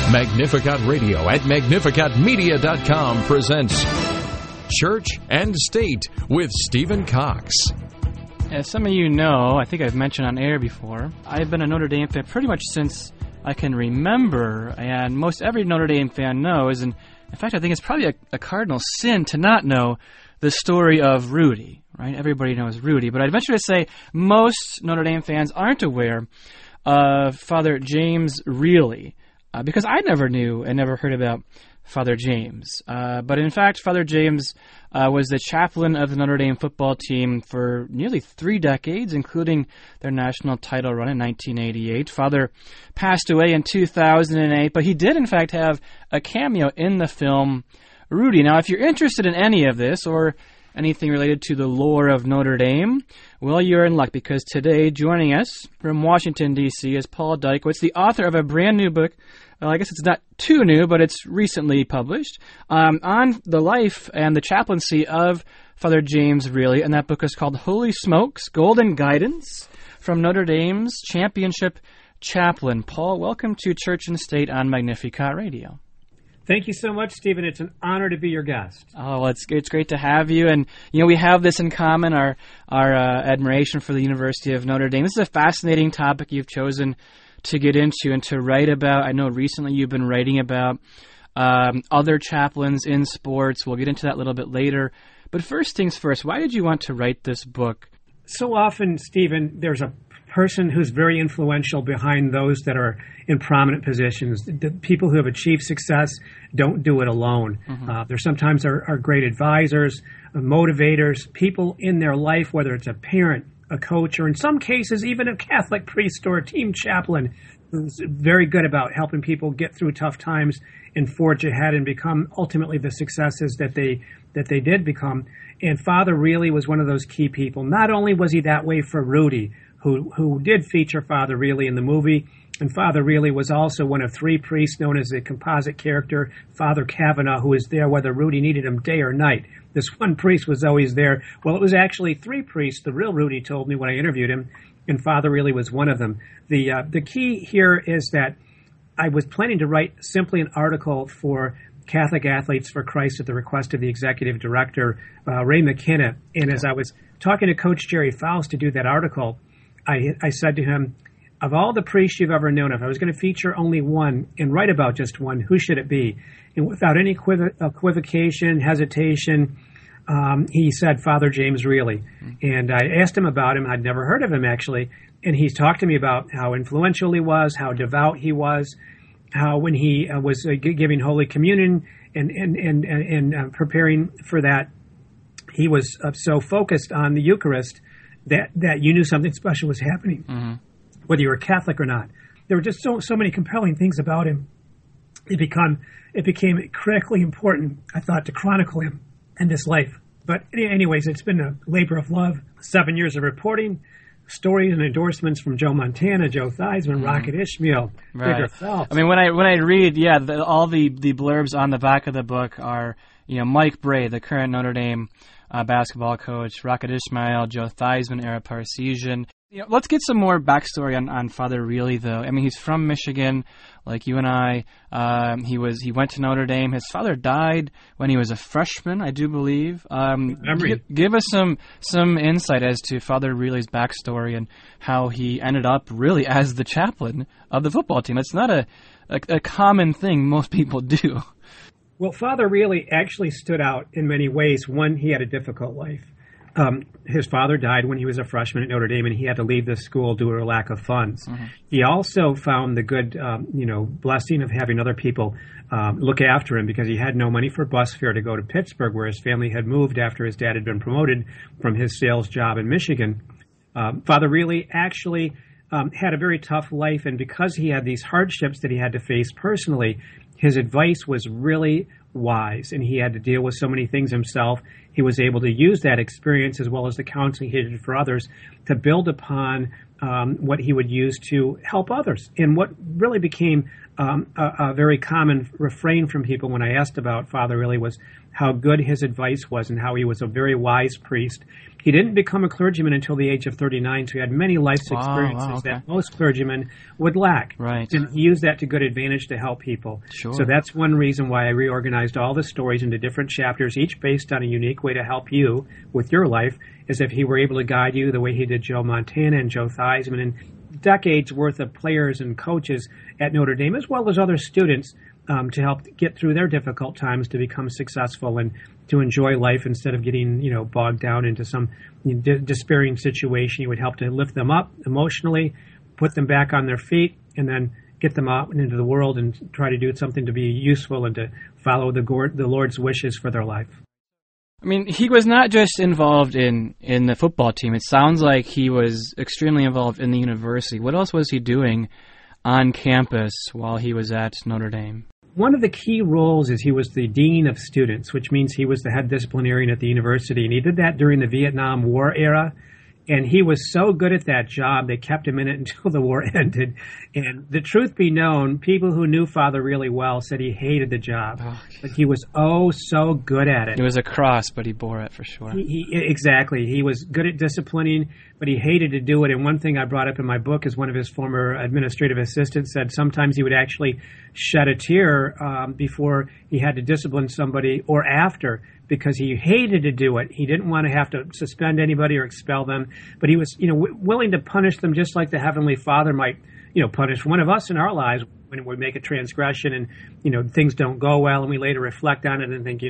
Magnificat Radio at magnificatmedia.com presents Church and State with Stephen Cox. As some of you know, I think I've mentioned on air before, I've been a Notre Dame fan pretty much since I can remember, and most every Notre Dame fan knows, and in fact I think it's probably a cardinal sin to not know the story of Rudy, right? Everybody knows Rudy, but I'd venture to say most Notre Dame fans aren't aware of Father James Really, because I never knew and never heard about Father James. But in fact, Father James was the chaplain of the Notre Dame football team for nearly 3 decades, including their national title run in 1988. Father passed away in 2008, but he did in fact have a cameo in the film Rudy. Now, if you're interested in any of this or anything related to the lore of Notre Dame, well, you're in luck, because today joining us from Washington, D.C. is Paul Dykewitz, the author of a brand new book. Well, I guess it's not too new, but it's recently published, on the life and the chaplaincy of Father James Really, and that book is called Holy Smokes, Golden Guidance from Notre Dame's Championship Chaplain. Paul, welcome to Church and State on Magnificat Radio. Thank you so much, Stephen. It's an honor to be your guest. Oh, it's great to have you. And, you know, we have this in common, our admiration for the University of Notre Dame. This is a fascinating topic you've chosen to get into and to write about. I know recently you've been writing about other chaplains in sports. We'll get into that a little bit later. But first things first, why did you want to write this book? So often, Stephen, there's a person who's very influential behind those that are in prominent positions. The people who have achieved success don't do it alone. Mm-hmm. There sometimes are great advisors, motivators, people in their life, whether it's a parent, a coach, or in some cases even a Catholic priest or a team chaplain who's very good about helping people get through tough times and forge ahead and become ultimately the successes that they did become. And Father Really was one of those key people. Not only was he that way for Rudy, who did feature Father Really in the movie, and Father Really was also one of 3 priests known as the composite character, Father Kavanaugh, who was there whether Rudy needed him day or night. This one priest was always there. Well, it was actually 3 priests, the real Rudy told me when I interviewed him, and Father Really was one of them. The key here is that I was planning to write simply an article for Catholic Athletes for Christ at the request of the executive director, Ray McKenna. And as I was talking to Coach Jerry Faust to do that article, I said to him, of all the priests you've ever known, if I was going to feature only one and write about just one, who should it be? And without any equivocation, hesitation, he said Father James Really. And I asked him about him. I'd never heard of him, actually. And he talked to me about how influential he was, how devout he was, how when he was giving Holy Communion and preparing for that, he was so focused on the Eucharist that you knew something special was happening, mm-hmm. whether you were Catholic or not. There were just so many compelling things about him. It became critically important, I thought, to chronicle him and his life. But anyways, it's been a labor of love. 7 years of reporting, stories and endorsements from Joe Montana, Joe Theismann, mm-hmm. Rocket Ishmael, right. I mean, when I read, all the blurbs on the back of the book are, Mike Bray, the current Notre Dame basketball coach, Rocket Ishmael, Joe Theismann, Ara Parseghian. Let's get some more backstory on Father Really, though. I mean, he's from Michigan, like you and I. He went to Notre Dame. His father died when he was a freshman, I do believe. Give us some insight as to Father Really's backstory and how he ended up really as the chaplain of the football team. It's not a common thing most people do. Well, Father Really actually stood out in many ways. One, he had a difficult life. His father died when he was a freshman at Notre Dame, and he had to leave the school due to a lack of funds. Mm-hmm. He also found the good, blessing of having other people look after him, because he had no money for bus fare to go to Pittsburgh, where his family had moved after his dad had been promoted from his sales job in Michigan. Father Really actually had a very tough life, and because he had these hardships that he had to face personally, his advice was really wise, and he had to deal with so many things himself. He was able to use that experience, as well as the counseling he did for others, to build upon what he would use to help others. And what really became a very common refrain from people when I asked about Father Riley was how good his advice was and how he was a very wise priest. He didn't become a clergyman until the age of 39, so he had many life's experiences that most clergymen would lack. Right. And he used that to good advantage to help people. Sure. So that's one reason why I reorganized all the stories into different chapters, each based on a unique way to help you with your life, as if he were able to guide you the way he did Joe Montana and Joe Theismann and decades worth of players and coaches at Notre Dame, as well as other students, to help get through their difficult times to become successful and to enjoy life instead of getting, bogged down into some despairing situation. You would help to lift them up emotionally, put them back on their feet, and then get them out into the world and try to do something to be useful and to follow the Lord's wishes for their life. I mean, he was not just involved in the football team. It sounds like he was extremely involved in the university. What else was he doing on campus while he was at Notre Dame? One of the key roles is he was the dean of students, which means he was the head disciplinarian at the university. And he did that during the Vietnam War era. And he was so good at that job, they kept him in it until the war ended. And the truth be known, people who knew Father really well said he hated the job. But he was so good at it. It was a cross, but he bore it for sure. Exactly. He was good at disciplining, but he hated to do it. And one thing I brought up in my book is one of his former administrative assistants said sometimes he would actually shed a tear before he had to discipline somebody or after, because he hated to do it. He didn't want to have to suspend anybody or expel them, but he was, willing to punish them just like the Heavenly Father might, punish one of us in our lives when we make a transgression and, things don't go well, and we later reflect on it and think,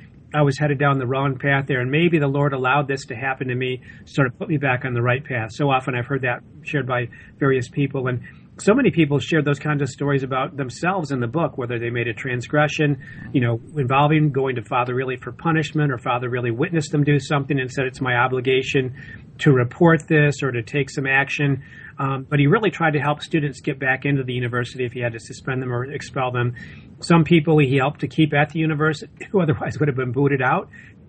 I was headed down the wrong path there, and maybe the Lord allowed this to happen to me, sort of put me back on the right path. So often I've heard that shared by various people, and so many people shared those kinds of stories about themselves in the book, whether they made a transgression, involving going to Father Riley for punishment, or Father Riley witnessed them do something and said, it's my obligation to report this or to take some action. But he really tried to help students get back into the university if he had to suspend them or expel them. Some people he helped to keep at the university who otherwise would have been booted out.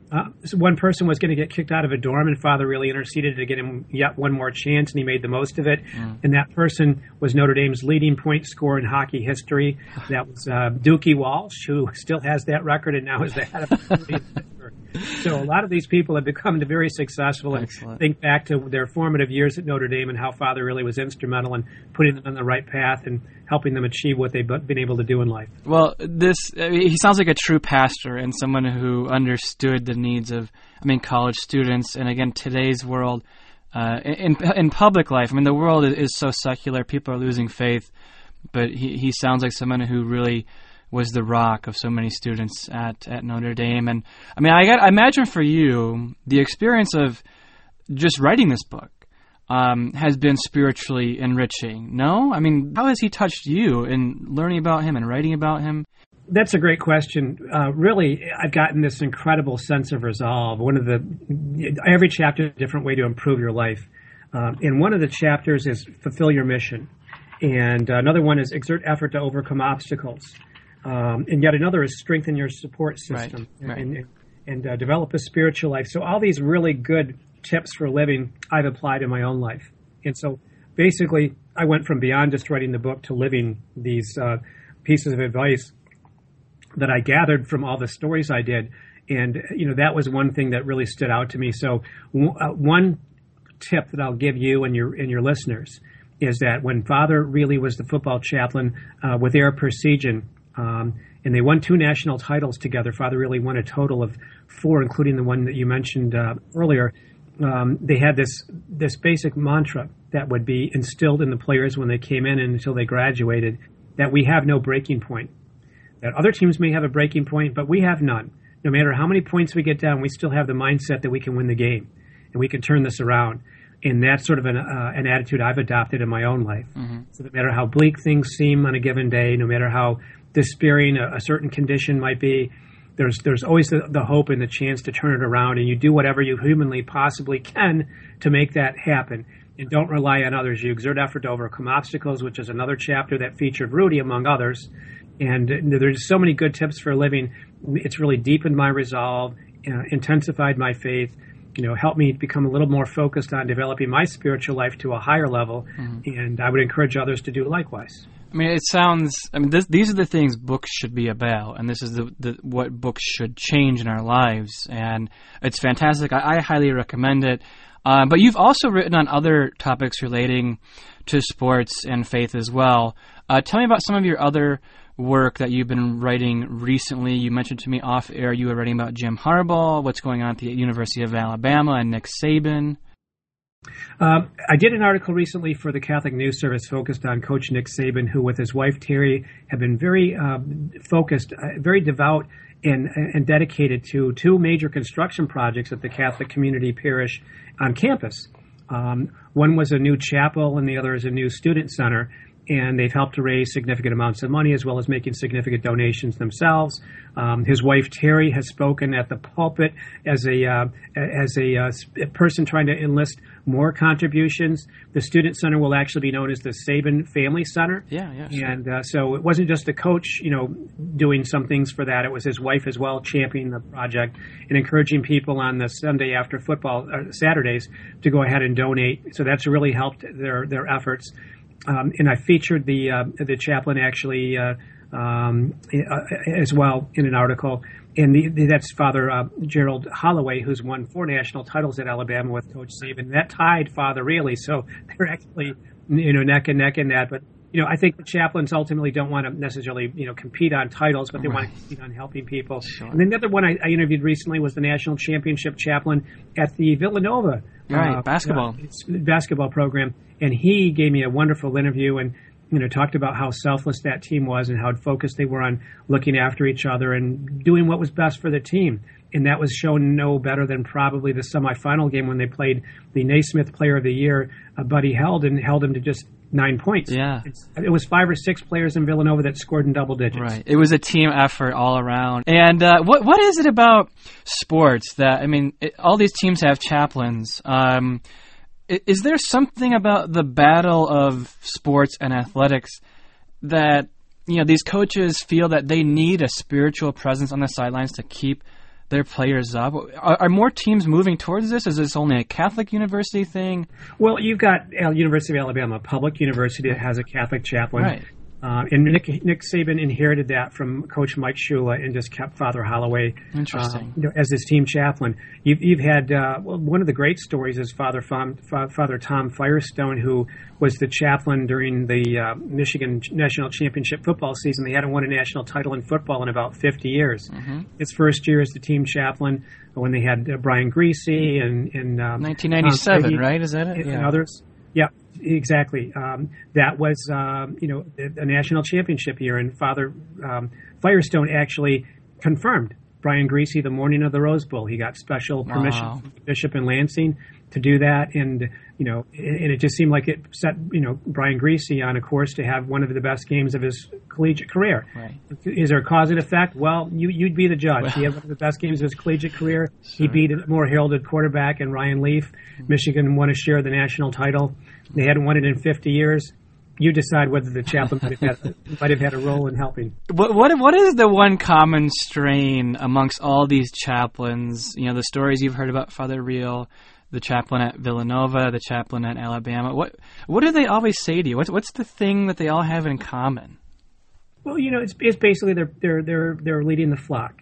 So one person was going to get kicked out of a dorm, and Father really interceded to get him yet one more chance, and he made the most of it. And that person was Notre Dame's leading point scorer in hockey history. That was Dookie Walsh, who still has that record and now is the head of the So a lot of these people have become very successful. And think back to their formative years at Notre Dame and how Father really was instrumental in putting them on the right path and helping them achieve what they've been able to do in life. Well, he sounds like a true pastor and someone who understood the needs of, college students, and again, today's world, in public life. The world is so secular, people are losing faith, but he sounds like someone who really was the rock of so many students at Notre Dame. And I imagine for you, the experience of just writing this book has been spiritually enriching. No? How has he touched you in learning about him and writing about him? That's a great question. Really, I've gotten this incredible sense of resolve. Every chapter is a different way to improve your life. And one of the chapters is fulfill your mission. And another one is exert effort to overcome obstacles. And yet another is strengthen your support system. Right. And develop a spiritual life. So all these really good tips for living I've applied in my own life. And so basically I went from beyond just writing the book to living these pieces of advice that I gathered from all the stories I did. And, that was one thing that really stood out to me. So one tip that I'll give you and your listeners is that when Father Riley was the football chaplain with Air Precision, and they won 2 national titles together. Father Riley won a total of 4, including the one that you mentioned earlier. They had this basic mantra that would be instilled in the players when they came in and until they graduated, that we have no breaking point. That other teams may have a breaking point, but we have none. No matter how many points we get down, we still have the mindset that we can win the game and we can turn this around. And that's sort of an attitude I've adopted in my own life. Mm-hmm. So no matter how bleak things seem on a given day, no matter how despairing a certain condition might be, there's always the hope and the chance to turn it around, and you do whatever you humanly possibly can to make that happen. And don't rely on others. You exert effort to overcome obstacles, which is another chapter that featured Rudy, among others. And there's so many good tips for living. It's really deepened my resolve, intensified my faith, helped me become a little more focused on developing my spiritual life to a higher level. Mm-hmm. And I would encourage others to do likewise. I mean, it sounds. I mean, these are the things books should be about, and this is what books should change in our lives. And it's fantastic. I highly recommend it. But you've also written on other topics relating to sports and faith as well. Tell me about some of your other work that you've been writing recently. You mentioned to me off air you were writing about Jim Harbaugh, what's going on at the University of Alabama, and Nick Saban. I did an article recently for the Catholic News Service focused on Coach Nick Saban, who with his wife Terry have been very focused, very devout and dedicated to two major construction projects at the Catholic Community Parish on campus. One was a new chapel and the other is a new student center. And they've helped to raise significant amounts of money as well as making significant donations themselves. His wife Terry has spoken at the pulpit as a person trying to enlist more contributions. The student center will actually be known as the Saban Family Center. Yeah, sure. And so it wasn't just the coach, doing some things for that. It was his wife as well championing the project and encouraging people on the Sunday after football Saturdays to go ahead and donate. So that's really helped their efforts. And I featured the chaplain actually as well in an article. And that's Father Gerald Holloway, who's won 4 national titles at Alabama with Coach Saban. That tied Father Really, so they're actually neck and neck in that. But I think the chaplains ultimately don't want to necessarily compete on titles, but they want to compete on helping people. Sure. And then the other one I interviewed recently was the national championship chaplain at the Villanova basketball program, and he gave me a wonderful interview and talked about how selfless that team was and how focused they were on looking after each other and doing what was best for the team. And that was shown no better than probably the semifinal game when they played the Naismith Player of the Year, Buddy held him to just 9 points. Yeah. It was 5 or 6 players in Villanova that scored in double digits. Right. It was a team effort all around. And what is it about sports that, all these teams have chaplains. Is there something about the battle of sports and athletics that, these coaches feel that they need a spiritual presence on the sidelines to keep their players up? Are more teams moving towards this? Is this only a Catholic university thing? Well, you've got University of Alabama, a public university that has a Catholic chaplain. Right. And Nick Saban inherited that from Coach Mike Shula and just kept Father Holloway as his team chaplain. You've had one of the great stories is Father Tom Firestone, who was the chaplain during the Michigan National Championship football season. They hadn't won a national title in football in about 50 years. Mm-hmm. His first year as the team chaplain when they had Brian Greasy and 1997, right? Is that it? And others. Yeah, exactly. That was, a national championship year, and Father Firestone actually confirmed Brian Greasy the morning of the Rose Bowl. He got special permission from the bishop in Lansing to do that, and and it just seemed like it set Brian Greasy on a course to have one of the best games of his collegiate career. Right. Is there a cause and effect? Well, you'd be the judge. Well, he had one of the best games of his collegiate career. Sure. He beat a more heralded quarterback and Ryan Leaf. Mm-hmm. Michigan won a share of the national title. They hadn't won it in 50 years. You decide whether the chaplain might have had a role in helping. What is the one common strain amongst all these chaplains? The stories you've heard about Father Real, the chaplain at Villanova, the chaplain at Alabama. What do they always say to you? What's the thing that they all have in common? Well, it's basically they're leading the flock.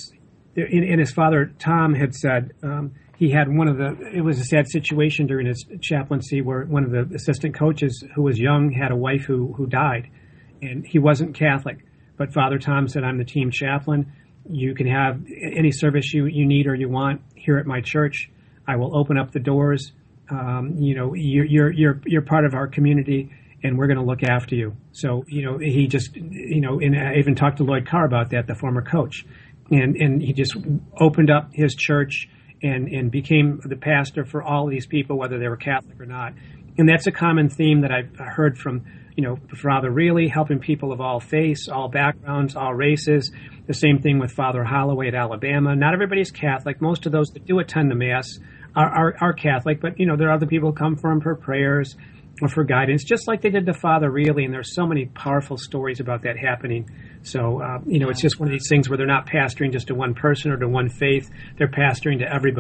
And his father Tom had said he had it was a sad situation during his chaplaincy where one of the assistant coaches who was young had a wife who died, and he wasn't Catholic. But Father Tom said, "I'm the team chaplain. You can have any service you need or you want here at my church. I will open up the doors. You're part of our community, and we're going to look after you." So he just and I even talked to Lloyd Carr about that, the former coach, and he just opened up his church and became the pastor for all of these people, whether they were Catholic or not. And that's a common theme that I've heard from Father Really, helping people of all faiths, all backgrounds, all races. The same thing with Father Holloway at Alabama. Not everybody's Catholic. Most of those that do attend the Mass are Catholic, but there are other people who come for him for prayers or for guidance, just like they did to Father Really. And there's so many powerful stories about that happening. So, it's just one of these things where they're not pastoring just to one person or to one faith. They're pastoring to everybody.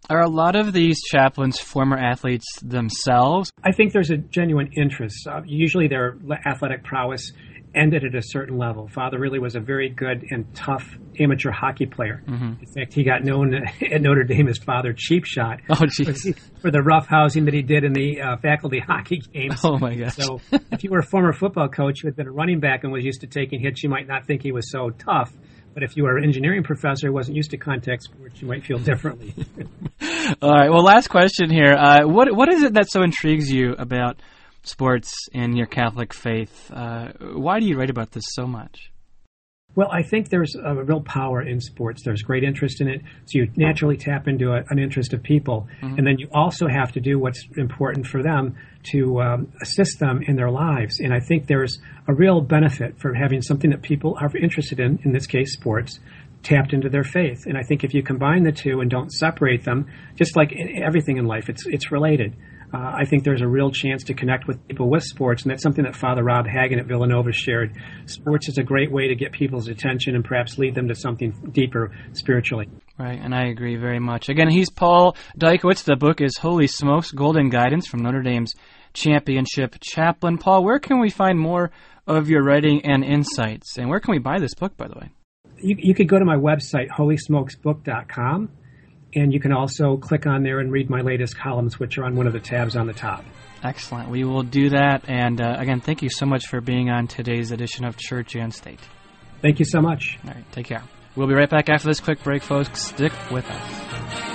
Are a lot of these chaplains former athletes themselves? I think there's a genuine interest. Usually their athletic prowess ended at a certain level. Father really was a very good and tough amateur hockey player. In fact, he got known at Notre Dame as Father Cheap Shot for the roughhousing that he did in the faculty hockey games. Oh, my gosh. So if you were a former football coach who had been a running back and was used to taking hits, you might not think he was so tough. But if you were an engineering professor who wasn't used to contact sports, you might feel differently. All right. Well, last question here. What is it that so intrigues you about sports and your Catholic faith? Why do you write about this so much? Well, I think there's a real power in sports. There's great interest in it, so you naturally tap into an interest of people. And then you also have to do what's important for them to assist them in their lives. And I think there's a real benefit for having something that people are interested in this case sports, tapped into their faith. And I think if you combine the two and don't separate them, just like everything in life, it's related. I think there's a real chance to connect with people with sports, and that's something that Father Rob Hagen at Villanova shared. Sports is a great way to get people's attention and perhaps lead them to something deeper spiritually. Right, and I agree very much. Again, he's Paul Dykowitz. The book is Holy Smokes, Golden Guidance from Notre Dame's Championship Chaplain. Paul, where can we find more of your writing and insights? And where can we buy this book, by the way? You could go to my website, holysmokesbook.com. And you can also click on there and read my latest columns, which are on one of the tabs on the top. Excellent. We will do that. And again, thank you so much for being on today's edition of Church and State. Thank you so much. All right, take care. We'll be right back after this quick break, folks. Stick with us.